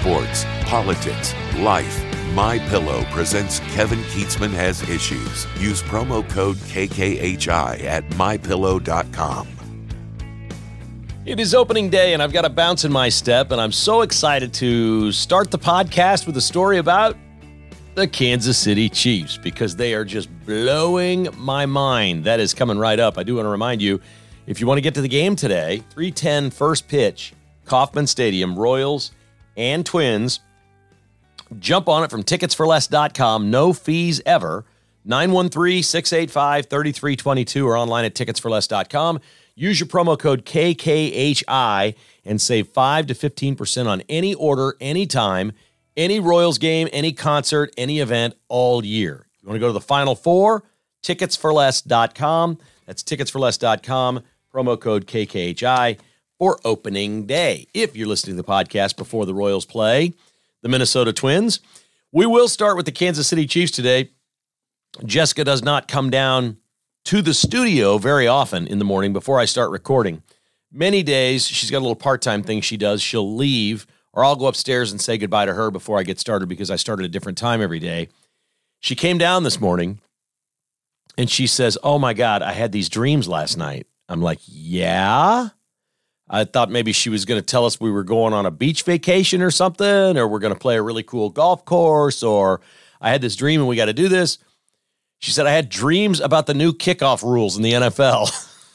sports, politics, life. MyPillow presents Kevin Keatsman Has Issues. Use promo code KKHI at MyPillow.com. It is opening day, and I've got a bounce in my step, and I'm so excited to start the podcast with a story about the Kansas City Chiefs because they are just blowing my mind. That is coming right up. I do want to remind you, if you want to get to the game today, 3:10 first pitch, Kauffman Stadium, Royals and Twins. Jump on it from ticketsforless.com. No fees ever. 913-685-3322 or online at ticketsforless.com. Use your promo code KKHI and save 5 to 15% on any order, anytime, any Royals game, any concert, any event all year. You want to go to the Final Four? Ticketsforless.com. That's ticketsforless.com. Promo code KKHI for opening day. If you're listening to the podcast before the Royals play the Minnesota Twins, we will start with the Kansas City Chiefs today. Jessica does not come down to the studio very often in the morning before I start recording. Many days, she's got a little part-time thing she does. She'll leave, or I'll go upstairs and say goodbye to her before I get started because I start at a different time every day. She came down this morning, and she says, "Oh, my God, I had these dreams last night." I'm like, "Yeah?" I thought maybe she was going to tell us we were going on a beach vacation or something, or we're going to play a really cool golf course, or I had this dream and we got to do this. She said, "I had dreams about the new kickoff rules in the NFL."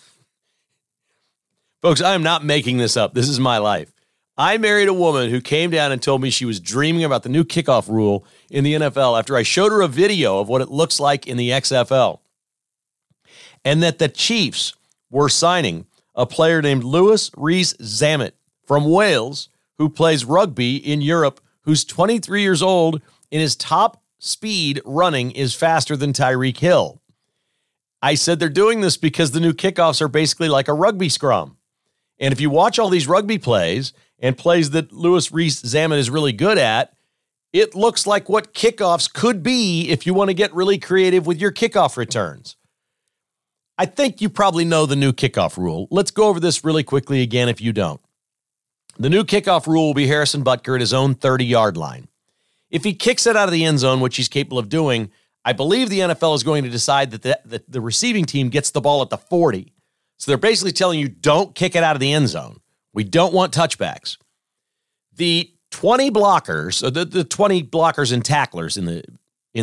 Folks, I am not making this up. This is my life. I married a woman who came down and told me she was dreaming about the new kickoff rule in the NFL after I showed her a video of what it looks like in the XFL. And that the Chiefs were signing a player named Louis Rees-Zammit from Wales who plays rugby in Europe, who's 23 years old, and his top speed running is faster than Tyreek Hill. I said they're doing this because the new kickoffs are basically like a rugby scrum. And if you watch all these rugby plays and plays that Louis Rees-Zammit is really good at, it looks like what kickoffs could be if you want to get really creative with your kickoff returns. I think you probably know the new kickoff rule. Let's go over this really quickly again if you don't. The new kickoff rule will be Harrison Butker at his own 30-yard line. If he kicks it out of the end zone, which he's capable of doing, I believe the NFL is going to decide that the receiving team gets the ball at the 40. So they're basically telling you, don't kick it out of the end zone. We don't want touchbacks. The 20 blockers, the 20 blockers and tacklers on the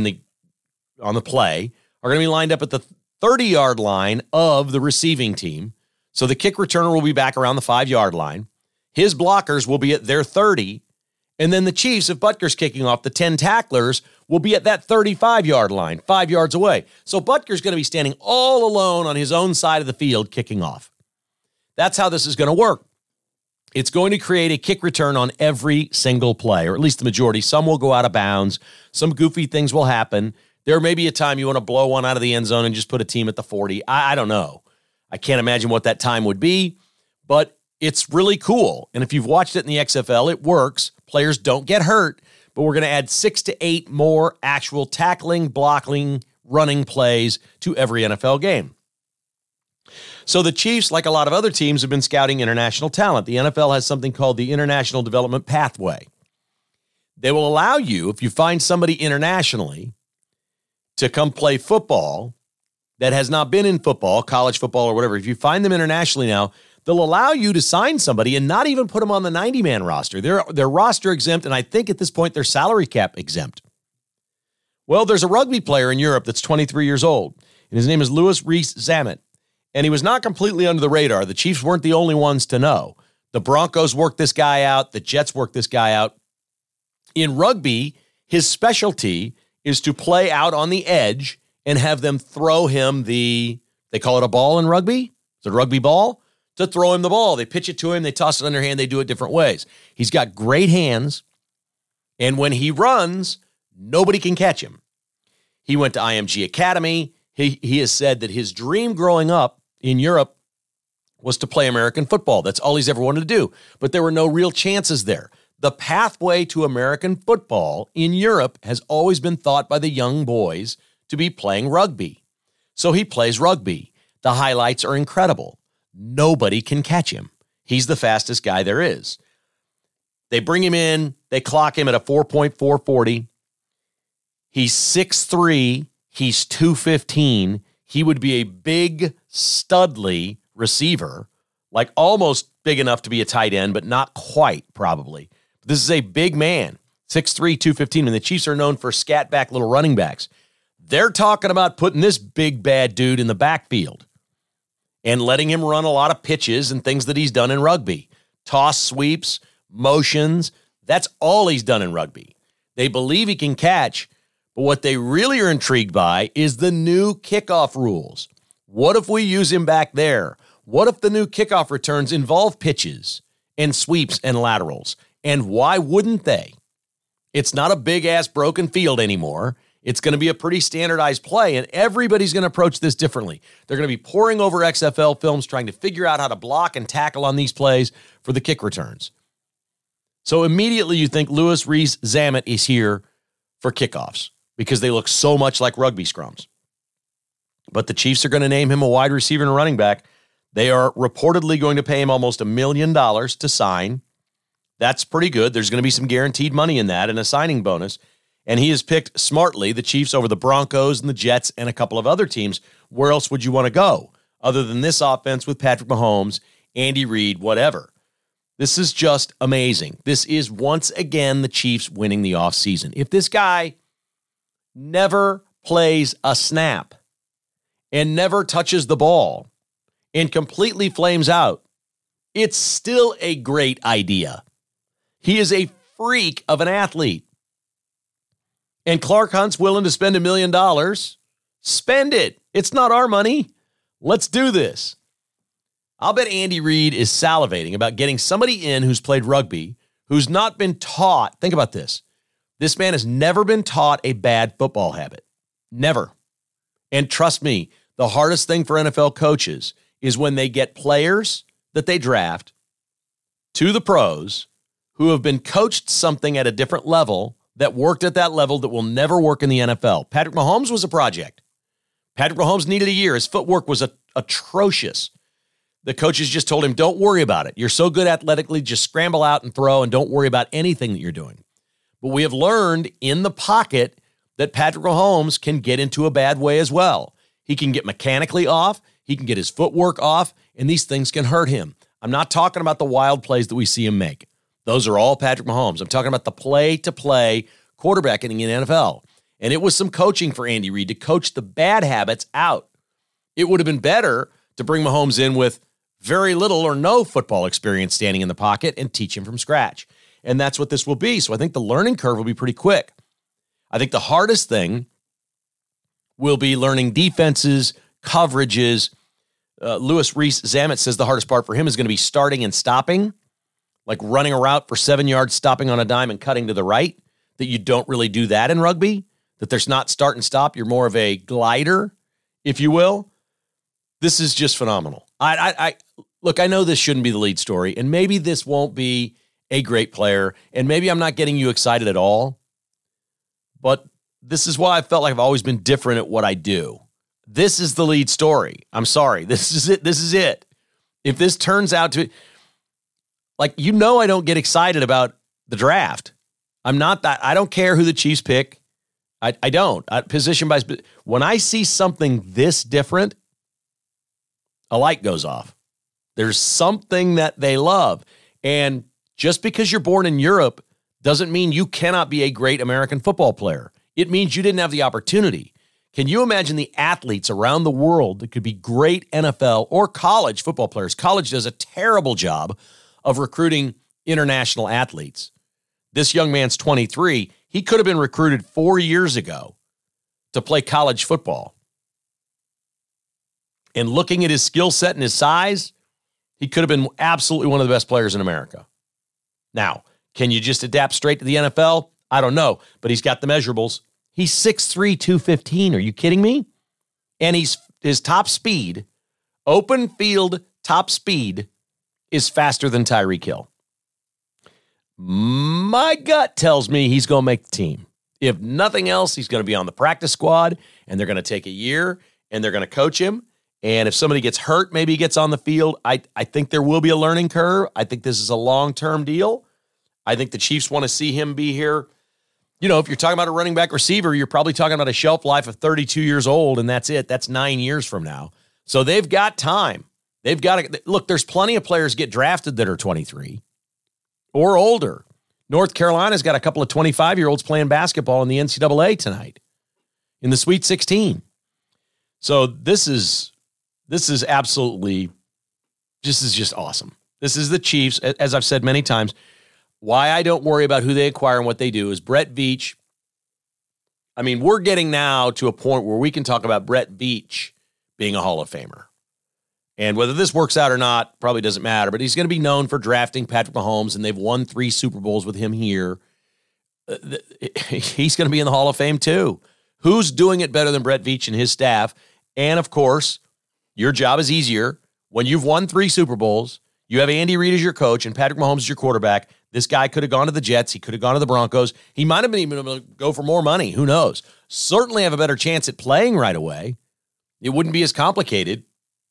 play are going to be lined up at the 30-yard line of the receiving team. So the kick returner will be back around the 5-yard line. His blockers will be at their 30. And then the Chiefs, if Butker's kicking off, the 10 tacklers will be at that 35-yard line, 5 yards away. So Butker's going to be standing all alone on his own side of the field kicking off. That's how this is going to work. It's going to create a kick return on every single play, or at least the majority. Some will go out of bounds. Some goofy things will happen. There may be a time you want to blow one out of the end zone and just put a team at the 40. I don't know. I can't imagine what that time would be, but it's really cool. And if you've watched it in the XFL, it works. Players don't get hurt, but we're going to add 6 to 8 more actual tackling, blocking, running plays to every NFL game. So the Chiefs, like a lot of other teams, have been scouting international talent. The NFL has something called the International Development Pathway. They will allow you, if you find somebody internationally, to come play football that has not been in football, college football or whatever. If you find them internationally now, they'll allow you to sign somebody and not even put them on the 90-man roster. They're roster exempt, and I think at this point they're salary cap exempt. Well, there's a rugby player in Europe that's 23 years old, and his name is Louis Rees-Zammit, and he was not completely under the radar. The Chiefs weren't the only ones to know. The Broncos worked this guy out. The Jets worked this guy out. In rugby, his specialty is to play out on the edge and have them throw him they call it a ball in rugby? It's a rugby ball? To throw him the ball. They pitch it to him. They toss it underhand. They do it different ways. He's got great hands. And when he runs, nobody can catch him. He went to IMG Academy. He has said that his dream growing up in Europe was to play American football. That's all he's ever wanted to do. But there were no real chances there. The pathway to American football in Europe has always been thought by the young boys to be playing rugby. So he plays rugby. The highlights are incredible. Nobody can catch him. He's the fastest guy there is. They bring him in. They clock him at a 4.440. He's 6'3". He's 215. He would be a big, studly receiver, like almost big enough to be a tight end, but not quite, probably. This is a big man, 6'3", 215, and the Chiefs are known for scat-back little running backs. They're talking about putting this big, bad dude in the backfield and letting him run a lot of pitches and things that he's done in rugby. Toss sweeps, motions, that's all he's done in rugby. They believe he can catch, but what they really are intrigued by is the new kickoff rules. What if we use him back there? What if the new kickoff returns involve pitches and sweeps and laterals? And why wouldn't they? It's not a big-ass broken field anymore. It's going to be a pretty standardized play, and everybody's going to approach this differently. They're going to be poring over XFL films, trying to figure out how to block and tackle on these plays for the kick returns. So immediately you think Louis Rees-Zammit is here for kickoffs because they look so much like rugby scrums. But the Chiefs are going to name him a wide receiver and a running back. They are reportedly going to pay him almost $1 million to sign. That's pretty good. There's going to be some guaranteed money in that and a signing bonus. And he has picked smartly the Chiefs over the Broncos and the Jets and a couple of other teams. Where else would you want to go other than this offense with Patrick Mahomes, Andy Reid, whatever? This is just amazing. This is once again the Chiefs winning the offseason. If this guy never plays a snap and never touches the ball and completely flames out, it's still a great idea. He is a freak of an athlete. And Clark Hunt's willing to spend $1 million. Spend it. It's not our money. Let's do this. I'll bet Andy Reid is salivating about getting somebody in who's played rugby, who's not been taught. Think about this. This man has never been taught a bad football habit. Never. And trust me, the hardest thing for NFL coaches is when they get players that they draft to the pros who have been coached something at a different level that worked at that level that will never work in the NFL. Patrick Mahomes was a project. Patrick Mahomes needed a year. His footwork was atrocious. The coaches just told him, don't worry about it. You're so good athletically, just scramble out and throw and don't worry about anything that you're doing. But we have learned in the pocket that Patrick Mahomes can get into a bad way as well. He can get mechanically off. He can get his footwork off, and these things can hurt him. I'm not talking about the wild plays that we see him make. Those are all Patrick Mahomes. I'm talking about the play-to-play quarterbacking in the NFL. And it was some coaching for Andy Reid to coach the bad habits out. It would have been better to bring Mahomes in with very little or no football experience standing in the pocket and teach him from scratch. And that's what this will be. So I think the learning curve will be pretty quick. I think the hardest thing will be learning defenses, coverages. Louis Rees-Zammit says the hardest part for him is going to be starting and stopping, like running a route for 7 yards, stopping on a dime and cutting to the right, that you don't really do that in rugby, that there's not start and stop. You're more of a glider, if you will. This is just phenomenal. Look, I know this shouldn't be the lead story, and maybe this won't be a great player, and maybe I'm not getting you excited at all, but this is why I felt like I've always been different at what I do. This is the lead story. I'm sorry. This is it. This is it. If this turns out to, like, I don't get excited about the draft. I'm not that. I don't care who the Chiefs pick. I don't. Position by, when I see something this different, a light goes off. There's something that they love. And just because you're born in Europe doesn't mean you cannot be a great American football player. It means you didn't have the opportunity. Can you imagine the athletes around the world that could be great NFL or college football players? College does a terrible job of recruiting international athletes. This young man's 23. He could have been recruited 4 years ago to play college football. And looking at his skill set and his size, he could have been absolutely one of the best players in America. Now, can you just adapt straight to the NFL? I don't know, but he's got the measurables. He's 6'3", 215. Are you kidding me? And his top speed, open field top speed, is faster than Tyreek Hill. My gut tells me he's going to make the team. If nothing else, he's going to be on the practice squad, and they're going to take a year, and they're going to coach him. And if somebody gets hurt, maybe he gets on the field. I think there will be a learning curve. I think this is a long-term deal. I think the Chiefs want to see him be here. You know, if you're talking about a running back receiver, you're probably talking about a shelf life of 32 years old, and that's it. That's 9 years from now. So they've got time. They've got to look. There's plenty of players get drafted that are 23 or older. North Carolina's got a couple of 25-year-olds playing basketball in the NCAA tonight in the Sweet 16. So this is absolutely, this is just awesome. This is the Chiefs, as I've said many times. Why I don't worry about who they acquire and what they do is Brett Veach. I mean, we're getting now to a point where we can talk about Brett Veach being a Hall of Famer. And whether this works out or not probably doesn't matter, but he's going to be known for drafting Patrick Mahomes, and they've won 3 Super Bowls with him here. He's going to be in the Hall of Fame too. Who's doing it better than Brett Veach and his staff? And, of course, your job is easier. When you've won 3 Super Bowls, you have Andy Reid as your coach and Patrick Mahomes as your quarterback. This guy could have gone to the Jets. He could have gone to the Broncos. He might have been even able to go for more money. Who knows? Certainly have a better chance at playing right away. It wouldn't be as complicated.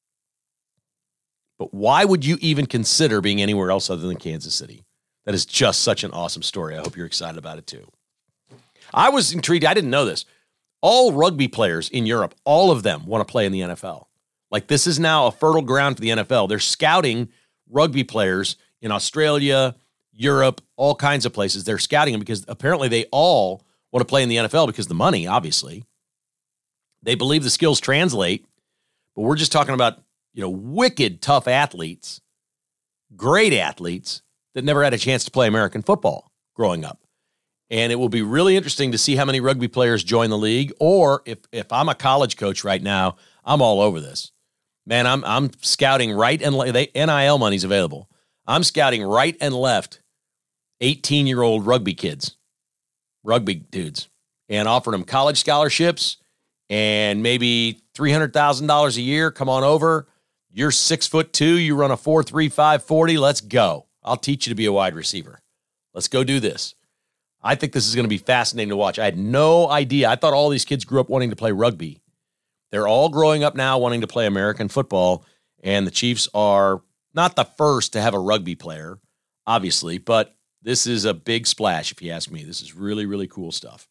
But why would you even consider being anywhere else other than Kansas City? That is just such an awesome story. I hope you're excited about it too. I was intrigued. I didn't know this. All rugby players in Europe, all of them want to play in the NFL. Like, this is now a fertile ground for the NFL. They're scouting rugby players in Australia, Europe, all kinds of places. They're scouting them because apparently they all want to play in the NFL because of the money, obviously. They believe the skills translate, but we're just talking about, you know, wicked tough athletes, great athletes that never had a chance to play American football growing up. And it will be really interesting to see how many rugby players join the league, or if I'm a college coach right now, I'm all over this. Man, I'm scouting right and left. NIL money's available. I'm scouting right and left 18-year-old rugby kids, rugby dudes, and offering them college scholarships and maybe $300,000 a year. Come on over. You're 6'2". You run a 4.35 40. Let's go. I'll teach you to be a wide receiver. Let's go do this. I think this is going to be fascinating to watch. I had no idea. I thought all these kids grew up wanting to play rugby. They're all growing up now wanting to play American football, and the Chiefs are not the first to have a rugby player, obviously, but this is a big splash, if you ask me. This is really, really cool stuff.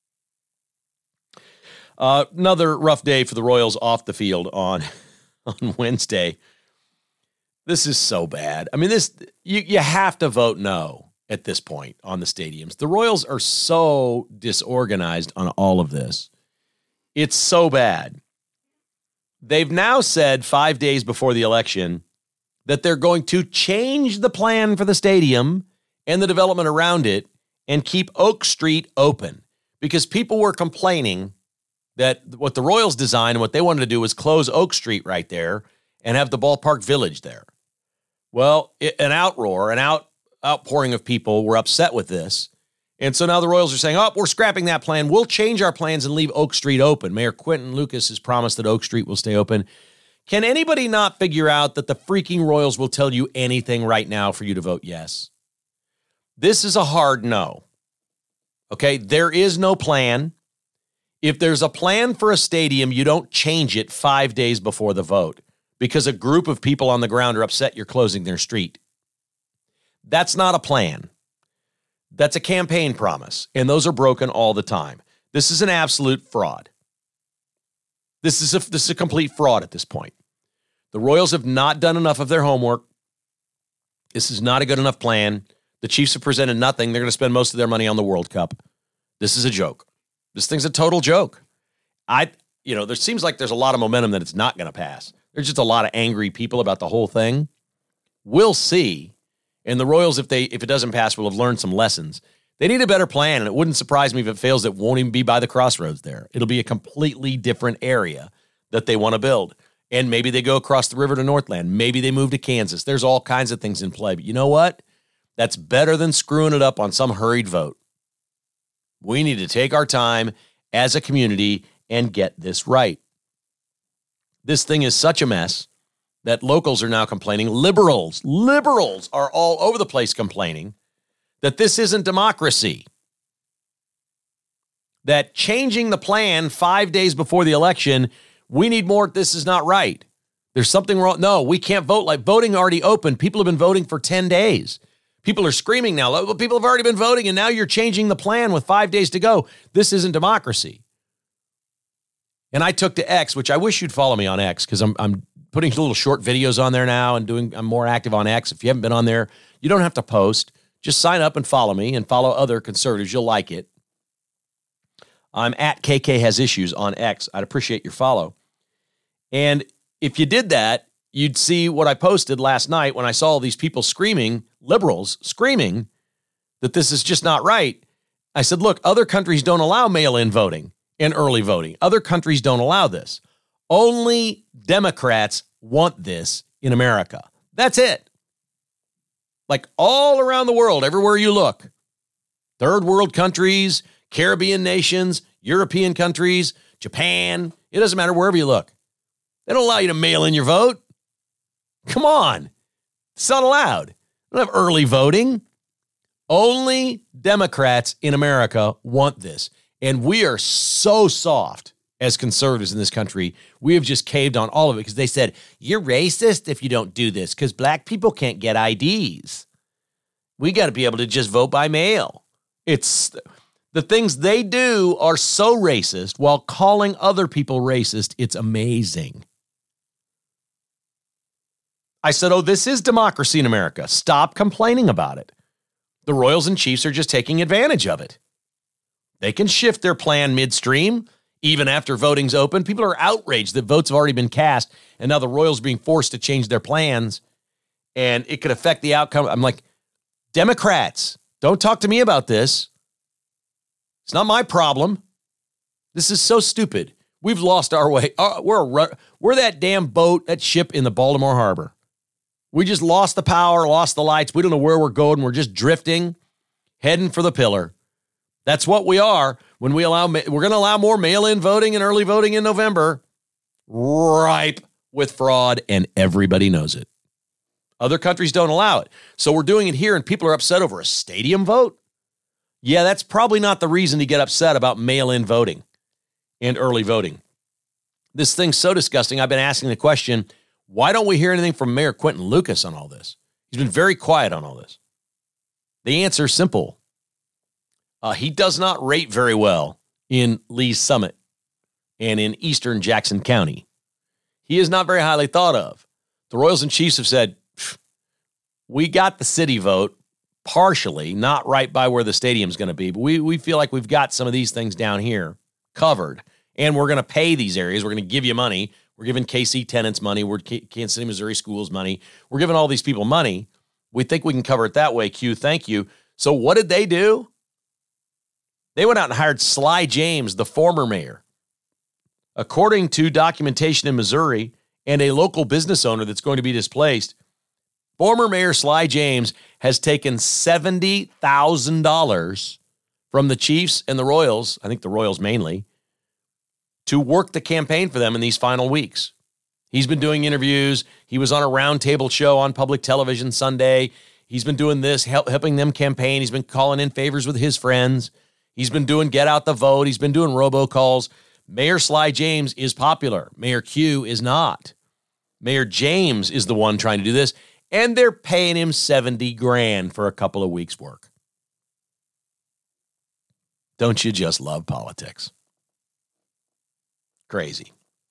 Another rough day for the Royals off the field on Wednesday. This is so bad. I mean, you have to vote no at this point on the stadiums. The Royals are so disorganized on all of this. It's so bad. They've now said 5 days before the election that they're going to change the plan for the stadium and the development around it and keep Oak Street open, because people were complaining that what the Royals designed and what they wanted to do was close Oak Street right there and have the ballpark village there. Well, an outpouring of people were upset with this. And so now the Royals are saying, we're scrapping that plan. We'll change our plans and leave Oak Street open. Mayor Quentin Lucas has promised that Oak Street will stay open. Can anybody not figure out that the freaking Royals will tell you anything right now for you to vote yes? This is a hard no. Okay, there is no plan. If there's a plan for a stadium, you don't change it 5 days before the vote because a group of people on the ground are upset you're closing their street. That's not a plan. That's a campaign promise, and those are broken all the time. This is an absolute fraud. This is a complete fraud at this point. The Royals have not done enough of their homework. This is not a good enough plan. The Chiefs have presented nothing. They're going to spend most of their money on the World Cup. This is a joke. This thing's a total joke. There seems like there's a lot of momentum that it's not going to pass. There's just a lot of angry people about the whole thing. We'll see. And the Royals, if it doesn't pass, will have learned some lessons. They need a better plan, and it wouldn't surprise me if it fails. It won't even be by the crossroads there. It'll be a completely different area that they want to build. And maybe they go across the river to Northland. Maybe they move to Kansas. There's all kinds of things in play. But you know what? That's better than screwing it up on some hurried vote. We need to take our time as a community and get this right. This thing is such a mess that locals are now complaining. Liberals are all over the place complaining that this isn't democracy. That changing the plan 5 days before the election, we need more. This is not right. There's something wrong. No, we can't vote. Like, voting already open. People have been voting for 10 days. People are screaming now, well, people have already been voting, and now you're changing the plan with 5 days to go. This isn't democracy. And I took to X, which I wish you'd follow me on X, because I'm putting little short videos on there now and I'm more active on X. If you haven't been on there, you don't have to post. Just sign up and follow me and follow other conservatives. You'll like it. I'm at KK Has Issues on X. I'd appreciate your follow. And if you did that, you'd see what I posted last night when I saw all these people screaming, liberals screaming, that this is just not right. I said, look, other countries don't allow mail-in voting and early voting. Other countries don't allow this. Only Democrats want this in America. That's it. Like all around the world, everywhere you look, third world countries, Caribbean nations, European countries, Japan, it doesn't matter wherever you look. They don't allow you to mail in your vote. Come on. It's not allowed. They don't have early voting. Only Democrats in America want this. And we are so soft as conservatives in this country. We have just caved on all of it because they said, you're racist if you don't do this because black people can't get IDs. We got to be able to just vote by mail. It's the things they do are so racist while calling other people racist. It's amazing. I said, oh, this is democracy in America. Stop complaining about it. The Royals and Chiefs are just taking advantage of it. They can shift their plan midstream, even after voting's open. People are outraged that votes have already been cast, and now the Royals are being forced to change their plans, and it could affect the outcome. I'm like, Democrats, don't talk to me about this. It's not my problem. This is so stupid. We've lost our way. We're that damn boat, that ship in the Baltimore Harbor. We just lost the power, lost the lights. We don't know where we're going. We're just drifting, heading for the pillar. That's what we are when we're going to allow more mail-in voting and early voting in November. Ripe with fraud, and everybody knows it. Other countries don't allow it. So we're doing it here, and people are upset over a stadium vote? Yeah, that's probably not the reason to get upset about mail-in voting and early voting. This thing's so disgusting, I've been asking the question, why don't we hear anything from Mayor Quentin Lucas on all this? He's been very quiet on all this. The answer is simple. He does not rate very well in Lee's Summit and in eastern Jackson County. He is not very highly thought of. The Royals and Chiefs have said, we got the city vote partially, not right by where the stadium's going to be, but we feel like we've got some of these things down here covered, and we're going to pay these areas. We're going to give you money. We're giving KC tenants money. We're Kansas City, Missouri schools money. We're giving all these people money. We think we can cover it that way. Q, thank you. So what did they do? They went out and hired Sly James, the former mayor. According to documentation in Missouri and a local business owner that's going to be displaced, former Mayor Sly James has taken $70,000 from the Chiefs and the Royals, I think the Royals mainly, to work the campaign for them in these final weeks. He's been doing interviews. He was on a roundtable show on public television Sunday. He's been doing this, helping them campaign. He's been calling in favors with his friends. He's been doing get out the vote. He's been doing robocalls. Mayor Sly James is popular. Mayor Q is not. Mayor James is the one trying to do this, and they're paying him $70,000 for a couple of weeks' work. Don't you just love politics? Crazy.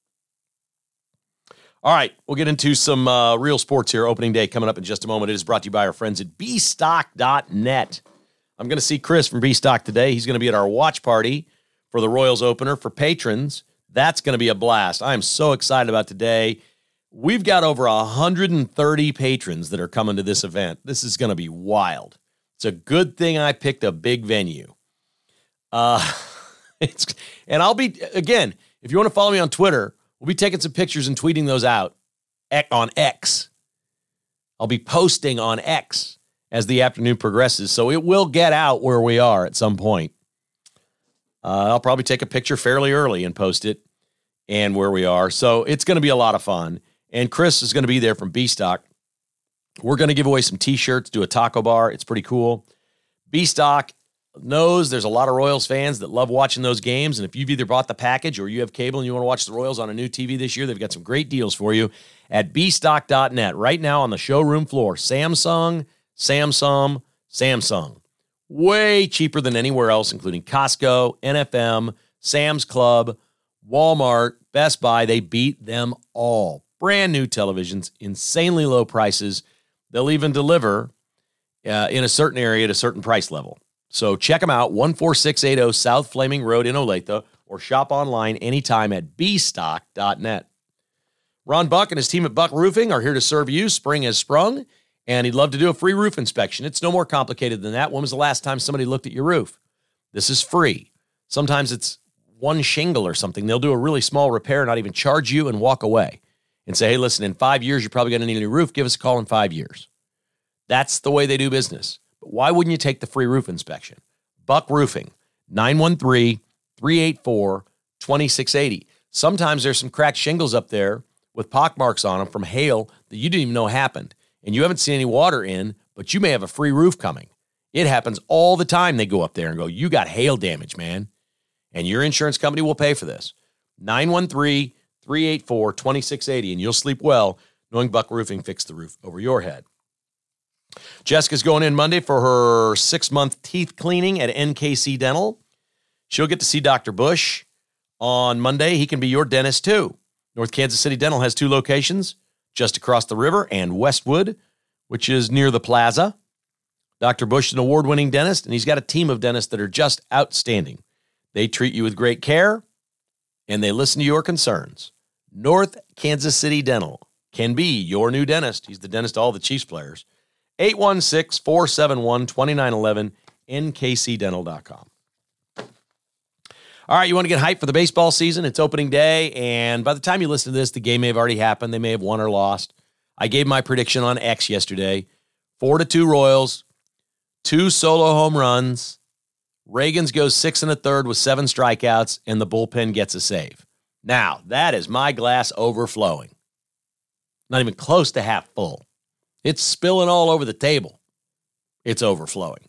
All right, we'll get into some real sports here. Opening day coming up in just a moment. It is brought to you by our friends at bstock.net. I'm going to see Chris from Bstock today. He's going to be at our watch party for the Royals opener for patrons. That's going to be a blast. I am so excited about today. We've got over 130 patrons that are coming to this event. This is going to be wild. It's a good thing I picked a big venue. And I'll be, again, if you want to follow me on Twitter, we'll be taking some pictures and tweeting those out on X. I'll be posting on X as the afternoon progresses, so it will get out where we are at some point. I'll probably take a picture fairly early and post it and where we are. So it's going to be a lot of fun. And Chris is going to be there from Bstock. We're going to give away some T-shirts, do a taco bar. It's pretty cool. Bstock knows there's a lot of Royals fans that love watching those games. And if you've either bought the package or you have cable and you want to watch the Royals on a new TV this year, they've got some great deals for you at bstock.net. Right now on the showroom floor, Samsung, Samsung. Way cheaper than anywhere else, including Costco, NFM, Sam's Club, Walmart, Best Buy. They beat them all. Brand new televisions, insanely low prices. They'll even deliver in a certain area at a certain price level. So check them out, 14680 South Flaming Road in Olathe, or shop online anytime at bstock.net. Ron Buck and his team at Buck Roofing are here to serve you. Spring has sprung, and he'd love to do a free roof inspection. It's no more complicated than that. When was the last time somebody looked at your roof? This is free. Sometimes it's one shingle or something. They'll do a really small repair, not even charge you, and walk away and say, hey, listen, in 5 years, you're probably going to need a new roof. Give us a call in 5 years. That's the way they do business. But why wouldn't you take the free roof inspection? Buck Roofing, 913-384-2680. Sometimes there's some cracked shingles up there with pockmarks on them from hail that you didn't even know happened. And you haven't seen any water in, but you may have a free roof coming. It happens all the time. They go up there and go, you got hail damage, man. And your insurance company will pay for this. 913-384-2680. And you'll sleep well knowing Buck Roofing fixed the roof over your head. Jessica's going in Monday for her 6-month teeth cleaning at NKC Dental. She'll get to see Dr. Bush on Monday. He can be your dentist too. North Kansas City Dental has 2 locations, just across the river, and Westwood, which is near the plaza. Dr. Bush is an award-winning dentist, and he's got a team of dentists that are just outstanding. They treat you with great care, and they listen to your concerns. North Kansas City Dental can be your new dentist. He's the dentist of all the Chiefs players. 816-471-2911, nkcdental.com. All right, you want to get hyped for the baseball season? It's opening day, and by the time you listen to this, the game may have already happened. They may have won or lost. I gave my prediction on X yesterday. 4-2 Royals, 2 solo home runs. Reagans goes 6 1/3 with 7 strikeouts, and the bullpen gets a save. Now, that is my glass overflowing. Not even close to half full. It's spilling all over the table. It's overflowing.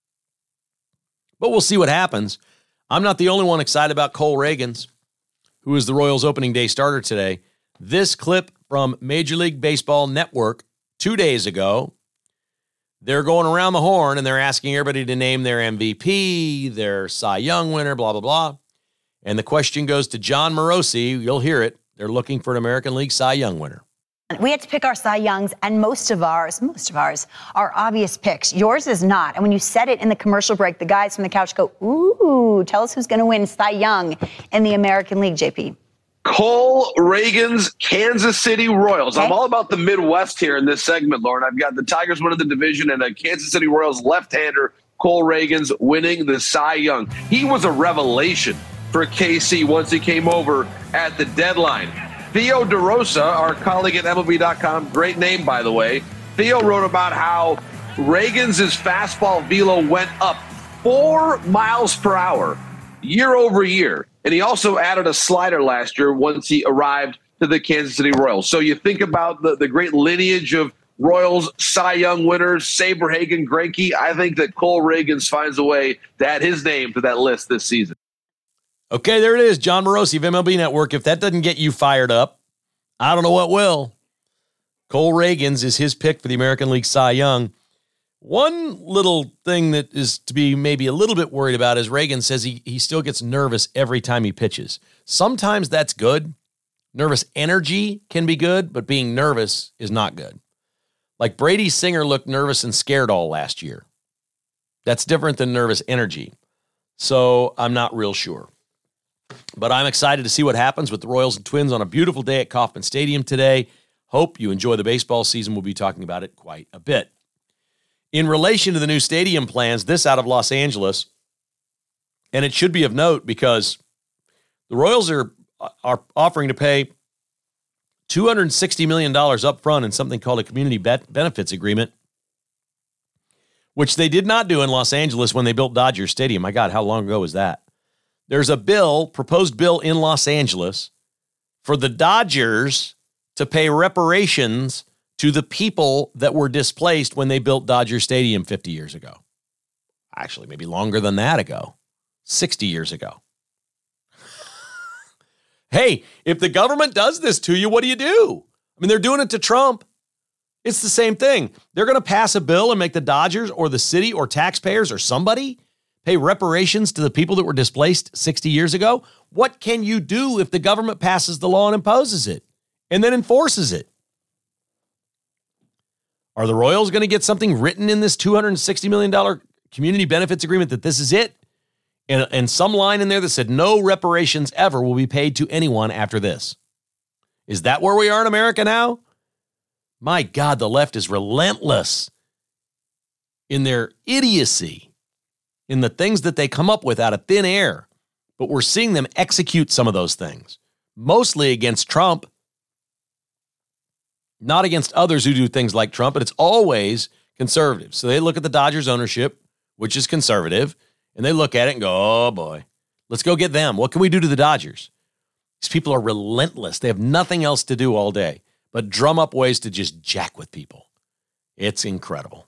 But we'll see what happens. I'm not the only one excited about Cole Reagans, who is the Royals opening day starter today. This clip from Major League Baseball Network 2 days ago, they're going around the horn and they're asking everybody to name their MVP, their Cy Young winner, blah, blah, blah. And the question goes to John Morosi. You'll hear it. They're looking for an American League Cy Young winner. We had to pick our Cy Youngs, and most of ours are obvious picks. Yours is not. And when you said it in the commercial break, the guys from the couch go, ooh, tell us who's going to win Cy Young in the American League, JP. Cole Reagans, Kansas City Royals. Okay. I'm all about the Midwest here in this segment, Lauren. I've got the Tigers winning the division and a Kansas City Royals left-hander, Cole Reagans, winning the Cy Young. He was a revelation for KC once he came over at the deadline. Theo DeRosa, our colleague at MLB.com, great name, by the way. Theo wrote about how Reagans' fastball velo went up 4 miles per hour year over year. And he also added a slider last year once he arrived to the Kansas City Royals. So you think about the great lineage of Royals Cy Young winners, Saberhagen, Greinke. I think that Cole Reagans finds a way to add his name to that list this season. Okay, there it is, John Morosi of MLB Network. If that doesn't get you fired up, I don't know what will. Cole Reagans is his pick for the American League Cy Young. One little thing that is to be maybe a little bit worried about is Reagan says he still gets nervous every time he pitches. Sometimes that's good. Nervous energy can be good, but being nervous is not good. Like Brady Singer looked nervous and scared all last year. That's different than nervous energy. So I'm not real sure. But I'm excited to see what happens with the Royals and Twins on a beautiful day at Kauffman Stadium today. Hope you enjoy the baseball season. We'll be talking about it quite a bit. In relation to the new stadium plans, this out of Los Angeles, and it should be of note because the Royals are offering to pay $260 million up front in something called a community benefits agreement, which they did not do in Los Angeles when they built Dodger Stadium. My God, how long ago was that? There's a proposed bill in Los Angeles for the Dodgers to pay reparations to the people that were displaced when they built Dodger Stadium 50 years ago. Actually, maybe longer than that ago, 60 years ago. Hey, if the government does this to you, what do you do? I mean, they're doing it to Trump. It's the same thing. They're going to pass a bill and make the Dodgers or the city or taxpayers or somebody pay reparations to the people that were displaced 60 years ago. What can you do if the government passes the law and imposes it and then enforces it? Are the Royals going to get something written in this $260 million community benefits agreement that this is it? And some line in there that said no reparations ever will be paid to anyone after this. Is that where we are in America now? My God, the left is relentless in their idiocy, in the things that they come up with out of thin air. But we're seeing them execute some of those things, mostly against Trump, not against others who do things like Trump, but it's always conservative. So they look at the Dodgers ownership, which is conservative, and they look at it and go, oh boy, let's go get them. What can we do to the Dodgers? These people are relentless. They have nothing else to do all day but drum up ways to just jack with people. It's incredible.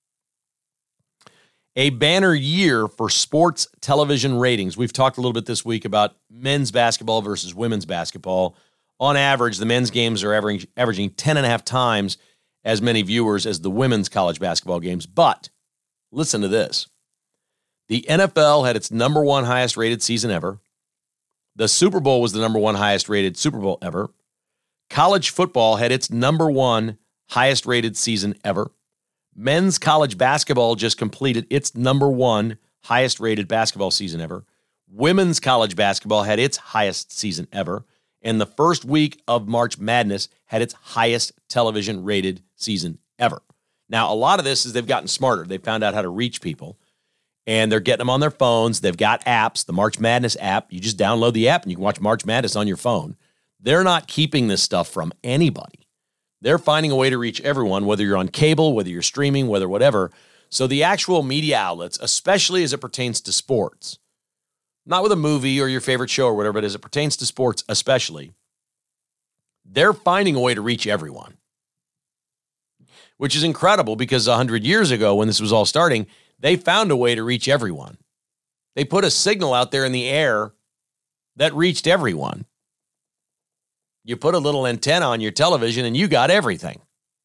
A banner year for sports television ratings. We've talked a little bit this week about men's basketball versus women's basketball. On average, the men's games are averaging 10.5 times as many viewers as the women's college basketball games. But listen to this. The NFL had its number one highest rated season ever. The Super Bowl was the number one highest rated Super Bowl ever. College football had its number one highest rated season ever. Men's college basketball just completed its number one highest rated basketball season ever. Women's college basketball had its highest season ever. And the first week of March Madness had its highest television rated season ever. Now, a lot of this is they've gotten smarter. They found out how to reach people, and they're getting them on their phones. They've got apps, the March Madness app. You just download the app and you can watch March Madness on your phone. They're not keeping this stuff from anybody. They're finding a way to reach everyone, whether you're on cable, whether you're streaming, whether whatever. So the actual media outlets, especially as it pertains to sports, not with a movie or your favorite show or whatever, but as it pertains to sports especially, they're finding a way to reach everyone, which is incredible because 100 years ago when this was all starting, they found a way to reach everyone. They put a signal out there in the air that reached everyone. You put a little antenna on your television and you got everything.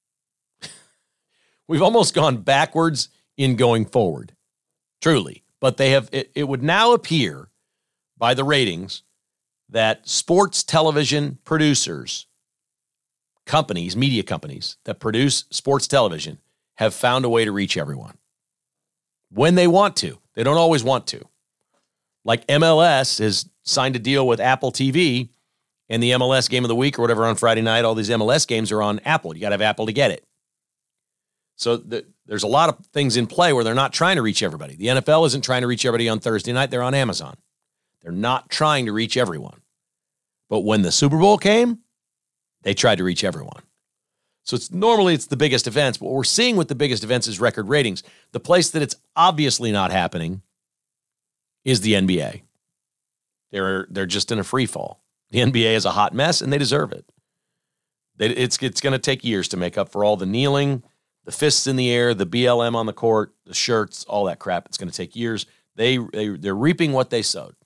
We've almost gone backwards in going forward, truly. But they have. It would now appear by the ratings that sports television producers, companies, media companies that produce sports television have found a way to reach everyone. When they want to. They don't always want to. Like MLS has signed a deal with Apple TV, and the MLS game of the week or whatever on Friday night, all these MLS games are on Apple. You got to have Apple to get it. So there's a lot of things in play where they're not trying to reach everybody. The NFL isn't trying to reach everybody on Thursday night. They're on Amazon. They're not trying to reach everyone. But when the Super Bowl came, they tried to reach everyone. So normally it's the biggest events. But what we're seeing with the biggest events is record ratings. The place that it's obviously not happening is the NBA. They're just in a free fall. The NBA is a hot mess, and they deserve it. It's going to take years to make up for all the kneeling, the fists in the air, the BLM on the court, the shirts, all that crap. It's going to take years. They're reaping what they sowed.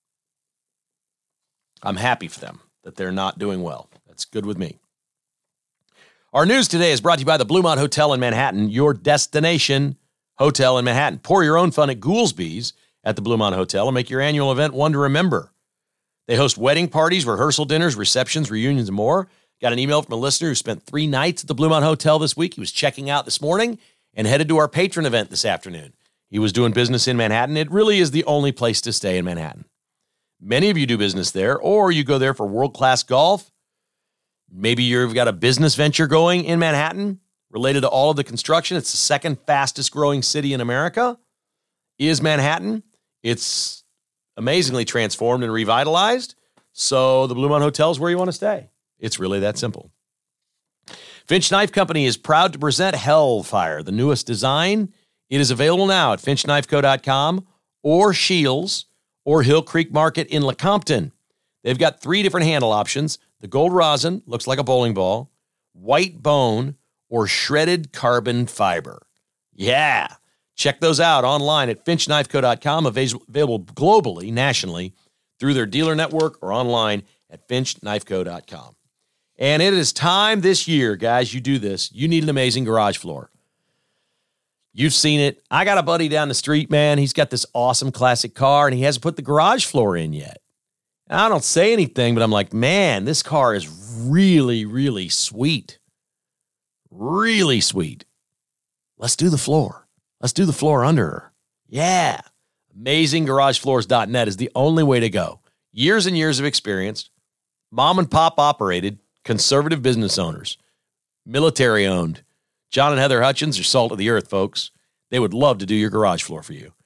I'm happy for them that they're not doing well. That's good with me. Our news today is brought to you by the Bluemont Hotel in Manhattan, your destination hotel in Manhattan. Pour your own fun at Goolsby's at the Bluemont Hotel and make your annual event one to remember. They host wedding parties, rehearsal dinners, receptions, reunions, and more. Got an email from a listener who spent 3 nights at the Bluemont Hotel this week. He was checking out this morning and headed to our patron event this afternoon. He was doing business in Manhattan. It really is the only place to stay in Manhattan. Many of you do business there, or you go there for world-class golf. Maybe you've got a business venture going in Manhattan related to all of the construction. It's the second fastest growing city in America, is Manhattan. It's amazingly transformed and revitalized. So the Bluemont Hotel is where you want to stay. It's really that simple. Finch Knife Company is proud to present Hellfire, the newest design. It is available now at finchknifeco.com or Shields or Hill Creek Market in Lecompton. They've got 3 different handle options. The gold rosin, looks like a bowling ball, white bone, or shredded carbon fiber. Yeah. Check those out online at finchknifeco.com, available globally, nationally, through their dealer network or online at finchknifeco.com. And it is time this year, guys, you do this. You need an amazing garage floor. You've seen it. I got a buddy down the street, man. He's got this awesome classic car, and he hasn't put the garage floor in yet. And I don't say anything, but I'm like, man, this car is really, really sweet. Really sweet. Let's do the floor. Let's do the floor under her. Yeah. AmazingGarageFloors.net is the only way to go. Years and years of experience. Mom and pop operated. Conservative business owners. Military owned. John and Heather Hutchins are salt of the earth, folks. They would love to do your garage floor for you.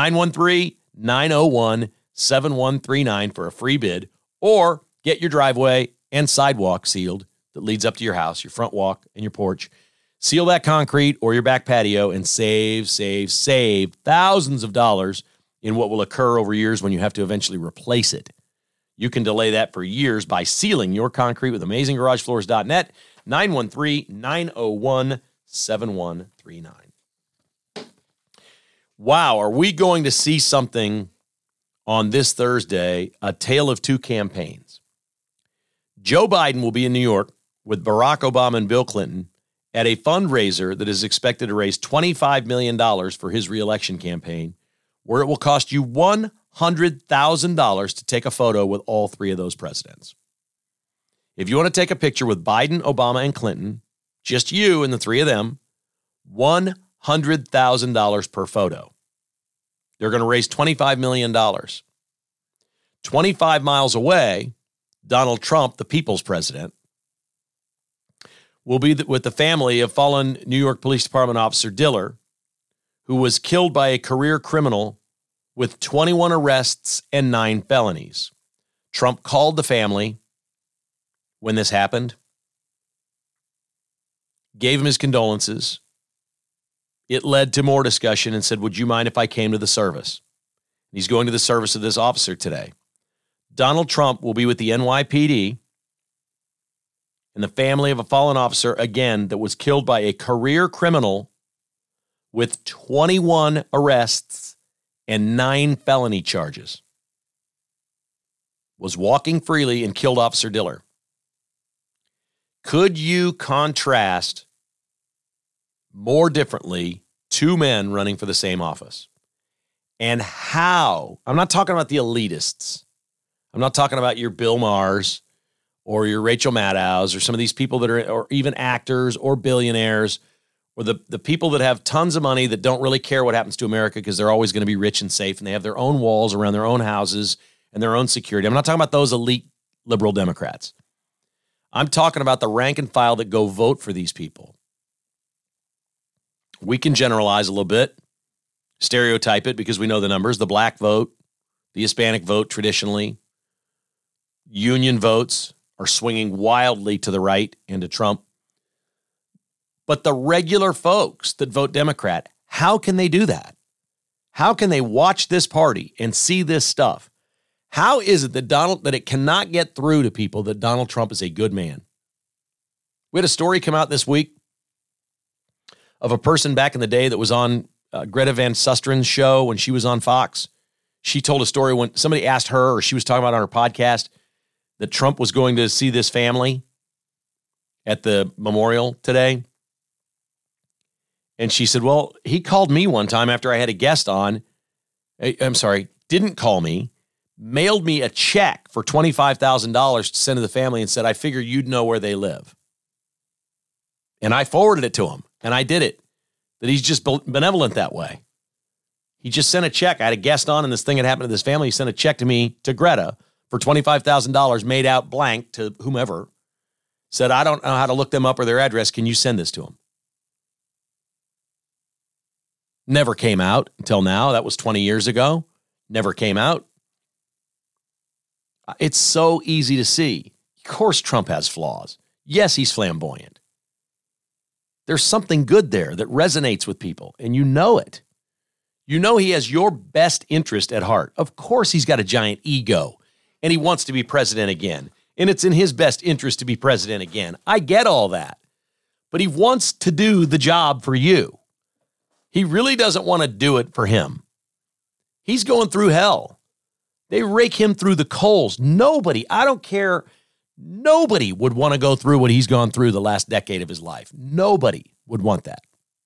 913-901-7139 for a free bid, or get your driveway and sidewalk sealed that leads up to your house, your front walk and your porch. Seal that concrete or your back patio and save thousands of dollars in what will occur over years when you have to eventually replace it. You can delay that for years by sealing your concrete with AmazingGarageFloors.net, 913-901-7139. Wow, are we going to see something on this Thursday, a tale of two campaigns? Joe Biden will be in New York with Barack Obama and Bill Clinton at a fundraiser that is expected to raise $25 million for his reelection campaign, where it will cost you $100,000 to take a photo with all three of those presidents. If you want to take a picture with Biden, Obama, and Clinton, just you and the three of them, $100,000 per photo. They're going to raise $25 million. 25 miles away, Donald Trump, the people's president, will be with the family of fallen New York Police Department officer Diller, who was killed by a career criminal with 21 arrests and 9 felonies. Trump called the family when this happened, gave him his condolences. It led to more discussion and said, would you mind if I came to the service? He's going to the service of this officer today. Donald Trump will be with the NYPD and the family of a fallen officer, again, that was killed by a career criminal with 21 arrests and 9 felony charges. Was walking freely and killed Officer Diller. Could you contrast more differently two men running for the same office? And how? I'm not talking about the elitists. I'm not talking about your Bill Maher's or your Rachel Maddows or some of these people that are, or even actors or billionaires, or the people that have tons of money that don't really care what happens to America because they're always going to be rich and safe and they have their own walls around their own houses and their own security. I'm not talking about those elite liberal Democrats. I'm talking about the rank and file that go vote for these people. We can generalize a little bit, stereotype it because we know the numbers. The black vote, the Hispanic vote traditionally, union votes are swinging wildly to the right and to Trump. But the regular folks that vote Democrat, how can they do that? How can they watch this party and see this stuff? How is it that it cannot get through to people that Donald Trump is a good man? We had a story come out this week of a person back in the day that was on Greta Van Susteren's show when she was on Fox. She told a story when somebody asked her, or she was talking about on her podcast, that Trump was going to see this family at the memorial today. And she said, well, he called me one time after I had a guest on. Didn't call me, mailed me a check for $25,000 to send to the family and said, I figure you'd know where they live. And I forwarded it to him, and I did it. That he's just benevolent that way. He just sent a check. I had a guest on, and this thing had happened to this family. He sent a check to me, to Greta, for $25,000 made out blank to whomever. Said, I don't know how to look them up or their address. Can you send this to them? Never came out until now. That was 20 years ago. Never came out. It's so easy to see. Of course, Trump has flaws. Yes, he's flamboyant. There's something good there that resonates with people, and you know it. You know he has your best interest at heart. Of course, he's got a giant ego, and he wants to be president again, and it's in his best interest to be president again. I get all that, but he wants to do the job for you. He really doesn't want to do it for him. He's going through hell. They rake him through the coals. Nobody, I don't care Nobody would want to go through what he's gone through the last decade of his life. Nobody would want that.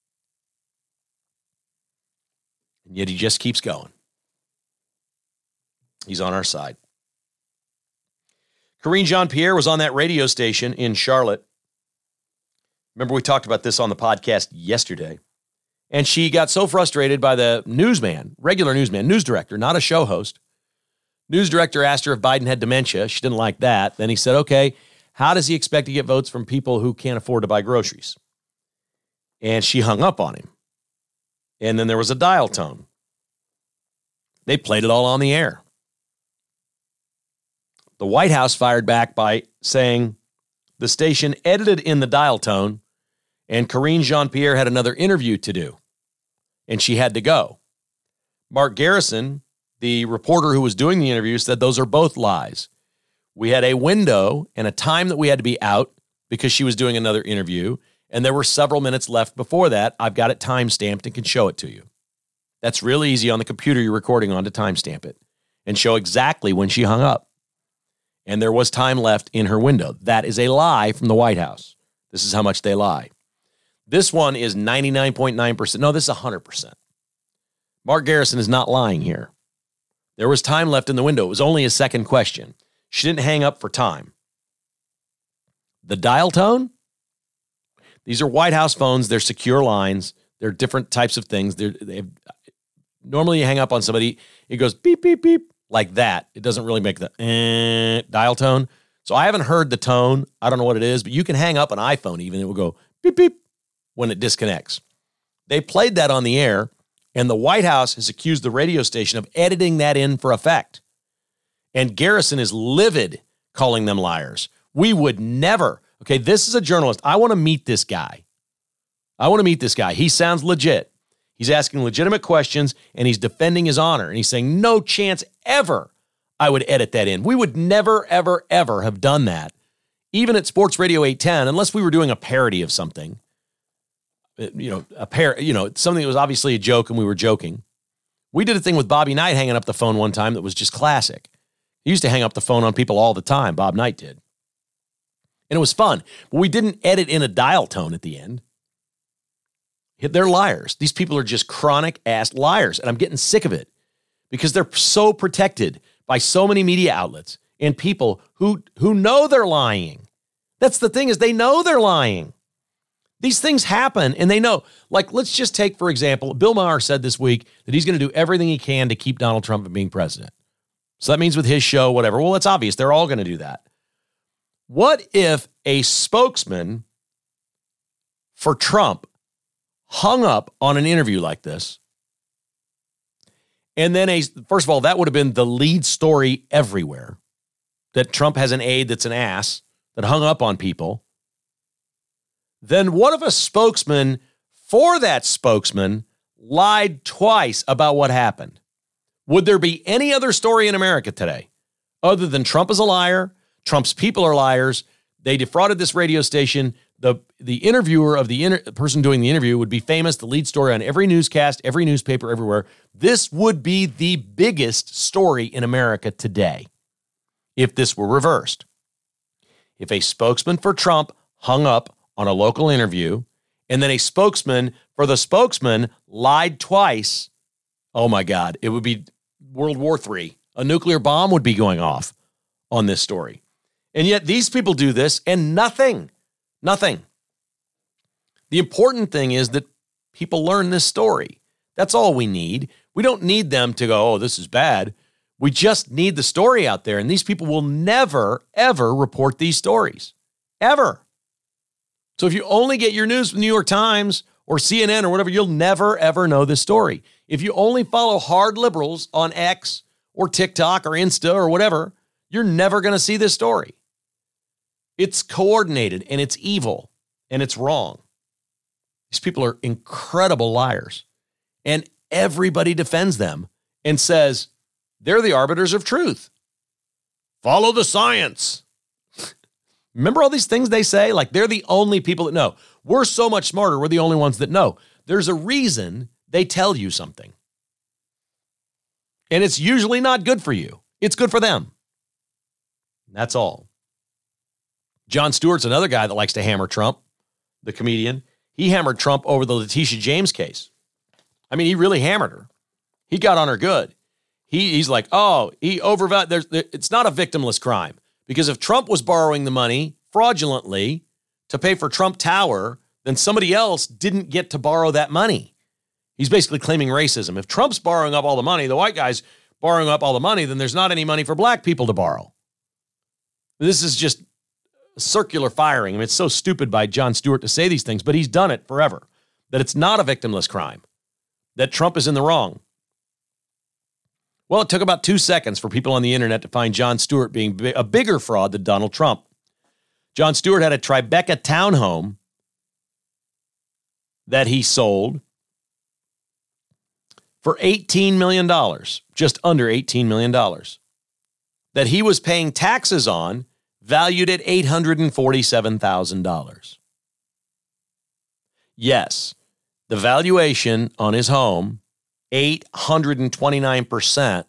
And yet he just keeps going. He's on our side. Karine Jean-Pierre was on that radio station in Charlotte. Remember, we talked about this on the podcast yesterday. And she got so frustrated by the newsman, regular newsman, news director, not a show host. News director asked her if Biden had dementia. She didn't like that. Then he said, okay, how does he expect to get votes from people who can't afford to buy groceries? And she hung up on him. And then there was a dial tone. They played it all on the air. The White House fired back by saying the station edited in the dial tone and Karine Jean-Pierre had another interview to do, and she had to go. Mark Garrison, the reporter who was doing the interview, said those are both lies. We had a window and a time that we had to be out because she was doing another interview, and there were several minutes left before that. I've got it time-stamped and can show it to you. That's real easy on the computer you're recording on to timestamp it and show exactly when she hung up. And there was time left in her window. That is a lie from the White House. This is how much they lie. This one is 99.9%. No, this is 100%. Mark Garrison is not lying here. There was time left in the window. It was only a second question. She didn't hang up for time. The dial tone? These are White House phones. They're secure lines. They're different types of things. Normally you hang up on somebody, it goes beep, beep, beep, like that. It doesn't really make the dial tone. So I haven't heard the tone. I don't know what it is, but you can hang up an iPhone even. It will go beep, beep when it disconnects. They played that on the air, and the White House has accused the radio station of editing that in for effect. And Garrison is livid calling them liars. We would never. Okay, this is a journalist. I want to meet this guy. He sounds legit. He's asking legitimate questions, and he's defending his honor. And he's saying, no chance ever I would edit that in. We would never, ever, ever have done that. Even at Sports Radio 810, unless we were doing a parody of something. Something that was obviously a joke and we were joking. We did a thing with Bobby Knight hanging up the phone one time that was just classic. He used to hang up the phone on people all the time. Bob Knight did. And it was fun. But we didn't edit in a dial tone at the end. They're liars. These people are just chronic-ass liars, and I'm getting sick of it because they're so protected by so many media outlets and people who know they're lying. That's the thing, is they know they're lying. These things happen, and they know. Like, let's just take, for example, Bill Maher said this week that he's going to do everything he can to keep Donald Trump from being president. So that means with his show, whatever. Well, it's obvious. They're all going to do that. What if a spokesman for Trump hung up on an interview like this, and then first of all, that would have been the lead story everywhere, that Trump has an aide that's an ass that hung up on people. Then what if a spokesman for that spokesman lied twice about what happened? Would there be any other story in America today other than Trump is a liar, Trump's people are liars, they defrauded this radio station, the interviewer of the person doing the interview would be famous, the lead story on every newscast, every newspaper, everywhere. This would be the biggest story in America today if this were reversed. If a spokesman for Trump hung up on a local interview and then a spokesman for the spokesman lied twice, oh my God, it would be World War III. A nuclear bomb would be going off on this story. And yet these people do this and nothing. The important thing is that people learn this story. That's all we need. We don't need them to go, oh, this is bad. We just need the story out there. And these people will never, ever report these stories. Ever. So if you only get your news from the New York Times or CNN or whatever, you'll never, ever know this story. If you only follow hard liberals on X or TikTok or Insta or whatever, you're never going to see this story. It's coordinated and it's evil and it's wrong. These people are incredible liars, and everybody defends them and says they're the arbiters of truth. Follow the science. Remember all these things they say? Like they're the only people that know. We're so much smarter. We're the only ones that know. There's a reason they tell you something. And it's usually not good for you. It's good for them. That's all. Jon Stewart's another guy that likes to hammer Trump, the comedian. He hammered Trump over the Letitia James case. I mean, he really hammered her. He got on her good. He's like, oh, he overvalued. It's not a victimless crime. Because if Trump was borrowing the money fraudulently to pay for Trump Tower, then somebody else didn't get to borrow that money. He's basically claiming racism. If Trump's borrowing up all the money, the white guy's borrowing up all the money, then there's not any money for black people to borrow. This is just circular firing. I mean, it's so stupid by Jon Stewart to say these things, but he's done it forever. That it's not a victimless crime. That Trump is in the wrong. Well, it took about 2 seconds for people on the internet to find Jon Stewart being a bigger fraud than Donald Trump. Jon Stewart had a Tribeca townhome that he sold for $18 million, just under $18 million, that he was paying taxes on, valued at $847,000. Yes, the valuation on his home, 829%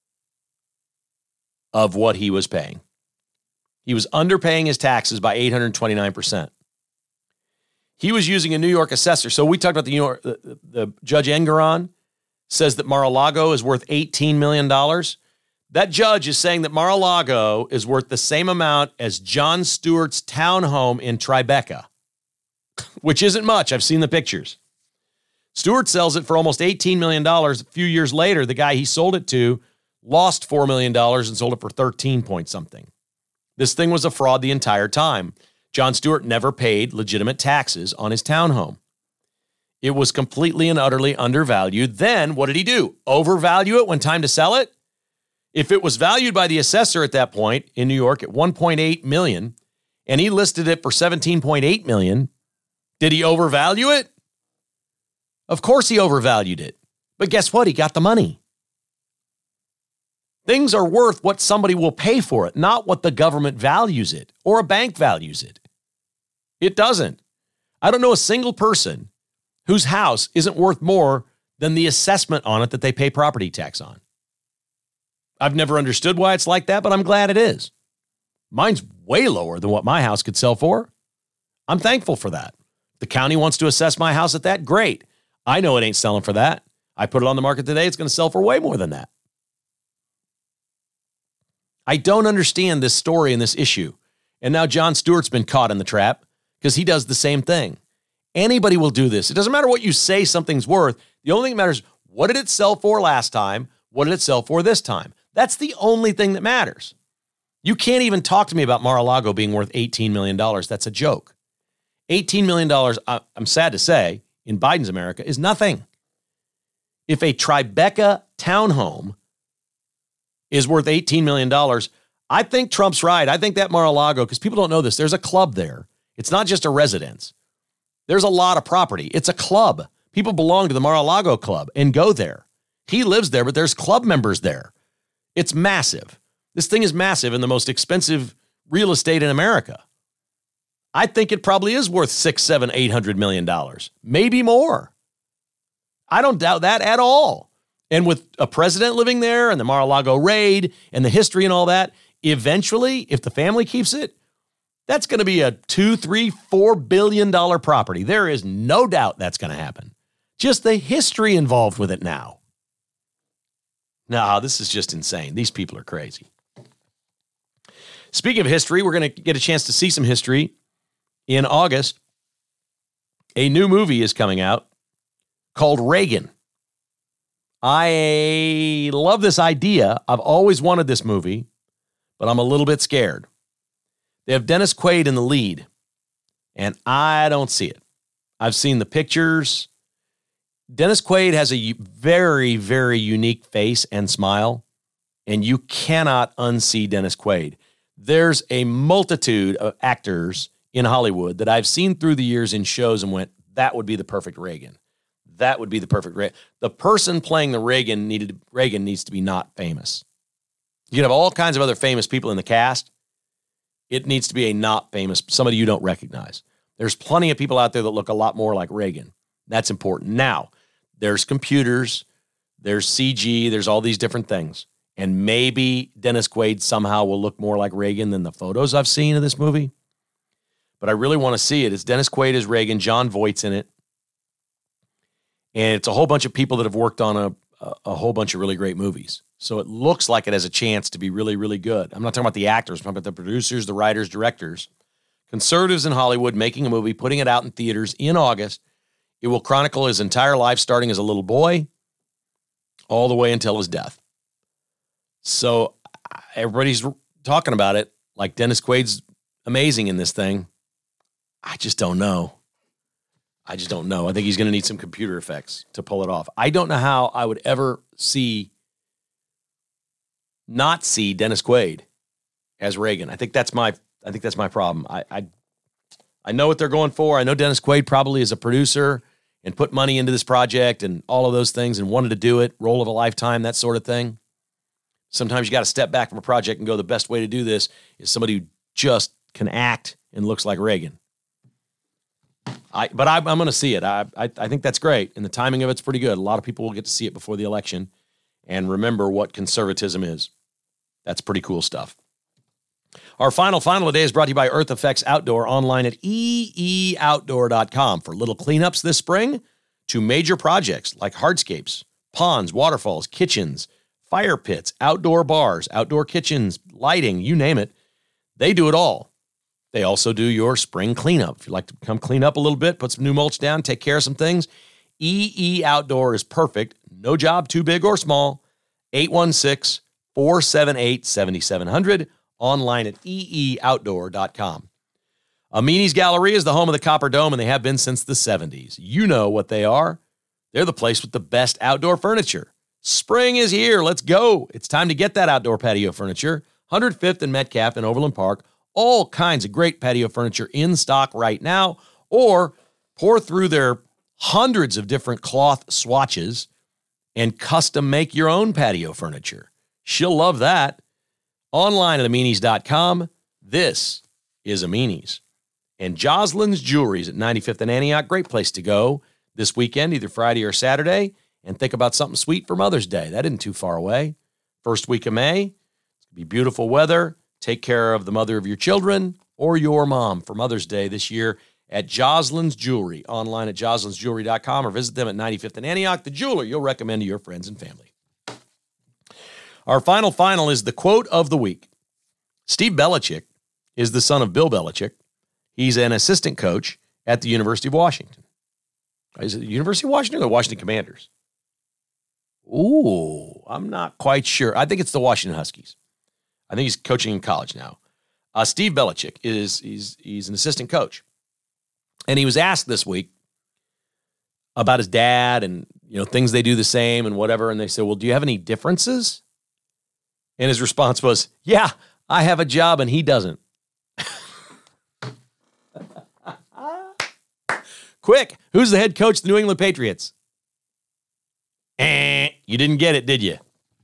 of what he was paying. He was underpaying his taxes by 829%. He was using a New York assessor. So we talked about the Judge Engoron says that Mar-a-Lago is worth $18 million. That judge is saying that Mar-a-Lago is worth the same amount as Jon Stewart's townhome in Tribeca, which isn't much. I've seen the pictures. Stewart sells it for almost $18 million. A few years later, the guy he sold it to lost $4 million and sold it for 13 point something. This thing was a fraud the entire time. Jon Stewart never paid legitimate taxes on his townhome. It was completely and utterly undervalued. Then what did he do? Overvalue it when time to sell it? If it was valued by the assessor at that point in New York at $1.8 million and he listed it for $17.8 million, did he overvalue it? Of course he overvalued it. But guess what? He got the money. Things are worth what somebody will pay for it, not what the government values it or a bank values it. It doesn't. I don't know a single person whose house isn't worth more than the assessment on it that they pay property tax on. I've never understood why it's like that, but I'm glad it is. Mine's way lower than what my house could sell for. I'm thankful for that. If the county wants to assess my house at that, great. I know it ain't selling for that. I put it on the market today. It's going to sell for way more than that. I don't understand this story and this issue. And now Jon Stewart's been caught in the trap because he does the same thing. Anybody will do this. It doesn't matter what you say something's worth. The only thing that matters, what did it sell for last time? What did it sell for this time? That's the only thing that matters. You can't even talk to me about Mar-a-Lago being worth $18 million. That's a joke. $18 million, I'm sad to say, in Biden's America is nothing. If a Tribeca townhome is worth $18 million, I think Trump's right. I think that Mar-a-Lago, because people don't know this, there's a club there. It's not just a residence. There's a lot of property. It's a club. People belong to the Mar-a-Lago club and go there. He lives there, but there's club members there. It's massive. This thing is massive and the most expensive real estate in America. I think it probably is worth $600, $700, $800 million, maybe more. I don't doubt that at all. And with a president living there and the Mar-a-Lago raid and the history and all that, eventually, if the family keeps it, that's going to be a $2, $3, $4 billion property. There is no doubt that's going to happen. Just the history involved with it now. No, this is just insane. These people are crazy. Speaking of history, we're going to get a chance to see some history in August. A new movie is coming out called Reagan. I love this idea. I've always wanted this movie, but I'm a little bit scared. They have Dennis Quaid in the lead, and I don't see it. I've seen the pictures. Dennis Quaid has a very, very unique face and smile, and you cannot unsee Dennis Quaid. There's a multitude of actors in Hollywood that I've seen through the years in shows and went, that would be the perfect Reagan. That would be the perfect Reagan. The person playing the Reagan needs to be not famous. You can have all kinds of other famous people in the cast. It needs to be a not famous, somebody you don't recognize. There's plenty of people out there that look a lot more like Reagan. That's important. Now, there's computers, there's CG, there's all these different things. And maybe Dennis Quaid somehow will look more like Reagan than the photos I've seen of this movie. but I really want to see it. It's Dennis Quaid as Reagan, Jon Voight's in it. And it's a whole bunch of people that have worked on a whole bunch of really great movies. So it looks like it has a chance to be really, really good. I'm not talking about the actors. I'm talking about the producers, the writers, directors. Conservatives in Hollywood making a movie, putting it out in theaters in August. It will chronicle his entire life starting as a little boy all the way until his death. So everybody's talking about it like Dennis Quaid's amazing in this thing. I just don't know. I think he's going to need some computer effects to pull it off. I don't know how I would ever not see Dennis Quaid as Reagan. I think that's my problem. I know what they're going for. I know Dennis Quaid probably is a producer and put money into this project and all of those things and wanted to do it, role of a lifetime, that sort of thing. Sometimes you got to step back from a project and go, the best way to do this is somebody who just can act and looks like Reagan. But I'm going to see it. I think that's great, and the timing of it's pretty good. A lot of people will get to see it before the election and remember what conservatism is. That's pretty cool stuff. Our final today is brought to you by Earth Effects Outdoor, online at eeoutdoor.com for little cleanups this spring to major projects like hardscapes, ponds, waterfalls, kitchens, fire pits, outdoor bars, outdoor kitchens, lighting, you name it. They do it all. They also do your spring cleanup. If you'd like to come clean up a little bit, put some new mulch down, take care of some things, EE Outdoor is perfect. No job too big or small. 816-478-7700. Online at eeoutdoor.com. Amini's Galleria is the home of the Copper Dome, and they have been since the 70s. You know what they are. They're the place with the best outdoor furniture. Spring is here. Let's go. It's time to get that outdoor patio furniture. 105th and Metcalf in Overland Park. All kinds of great patio furniture in stock right now. Or pour through their hundreds of different cloth swatches and custom make your own patio furniture. She'll love that. Online at Aminis.com. This is Aminis. And Jocelyn's Jewelry's at 95th and Antioch. Great place to go this weekend, either Friday or Saturday, and think about something sweet for Mother's Day. That isn't too far away. First week of May. It's going to be beautiful weather. Take care of the mother of your children or your mom for Mother's Day this year at Jocelyn's Jewelry. Online at jocelynsjewelry.com or visit them at 95th and Antioch. The jeweler you'll recommend to your friends and family. Our final is the quote of the week. Steve Belichick is the son of Bill Belichick. He's an assistant coach at the University of Washington. Is it the University of Washington or the Washington Commanders? Ooh, I'm not quite sure. I think it's the Washington Huskies. I think he's coaching in college now. Steve Belichick he's an assistant coach. And he was asked this week about his dad and, things they do the same and whatever. And they said, well, do you have any differences? And his response was, yeah, I have a job and he doesn't. Quick, who's the head coach of the New England Patriots? You didn't get it, did you?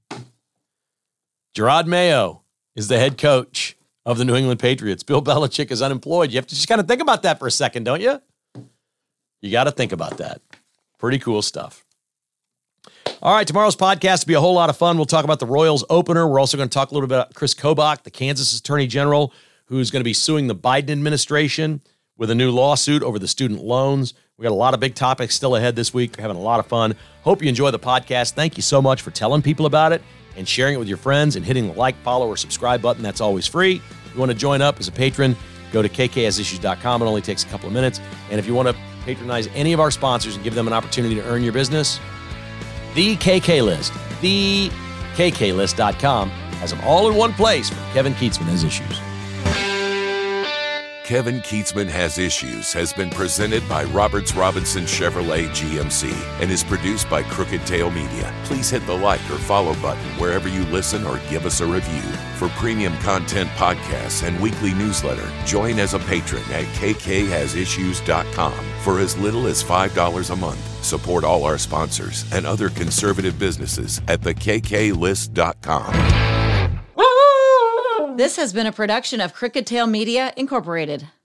Gerard Mayo is the head coach of the New England Patriots. Bill Belichick is unemployed. You have to just kind of think about that for a second, don't you? You got to think about that. Pretty cool stuff. All right, tomorrow's podcast will be a whole lot of fun. We'll talk about the Royals opener. We're also going to talk a little bit about Chris Kobach, the Kansas Attorney General, who's going to be suing the Biden administration with a new lawsuit over the student loans. We got a lot of big topics still ahead this week. We're having a lot of fun. Hope you enjoy the podcast. Thank you so much for telling people about it and sharing it with your friends and hitting the like, follow, or subscribe button. That's always free. If you want to join up as a patron, go to kkasissues.com. It only takes a couple of minutes. And if you want to patronize any of our sponsors and give them an opportunity to earn your business, the KK List, theKKList.com has them all in one place from Kevin Kietzman Has Issues. Kevin Kietzman Has Issues has been presented by Roberts Robinson Chevrolet GMC and is produced by Crooked Tail Media. Please hit the like or follow button wherever you listen or give us a review. For premium content podcasts and weekly newsletter, join as a patron at KKHasIssues.com for as little as $5 a month. Support all our sponsors and other conservative businesses at thekklist.com. This has been a production of Crooked Tail Media, Incorporated.